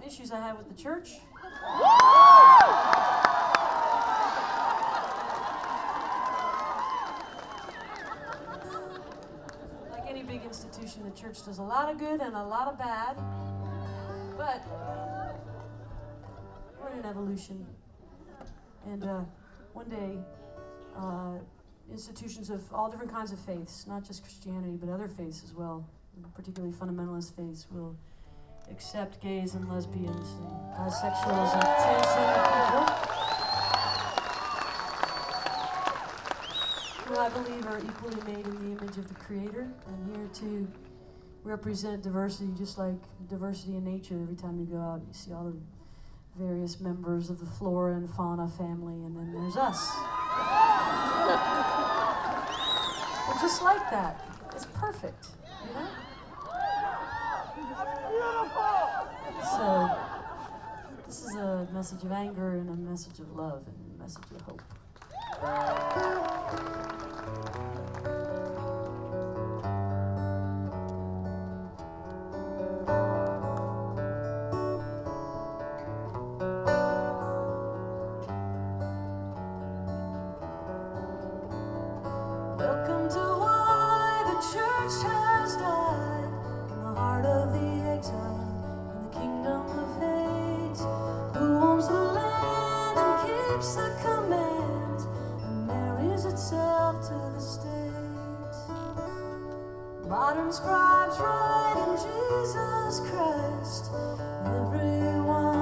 issues I have with the church. Like any big institution, the church does a lot of good and a lot of bad. But we're in an evolution. And one day, institutions of all different kinds of faiths, not just Christianity, but other faiths as well, particularly fundamentalist faiths, will accept gays and lesbians and bisexuals and transgender people, who I believe are equally made in the image of the Creator and here to represent diversity, just like diversity in nature. Every time you go out, you see all the various members of the flora and fauna family, and then there's us. We're just like that. It's perfect, you know? So, this is a message of anger and a message of love and a message of hope. Welcome to why the church has died in the heart of the exile in the kingdom of hate. Who owns the land and keeps the commands and marries itself to the state? Modern scribes write in Jesus Christ, everyone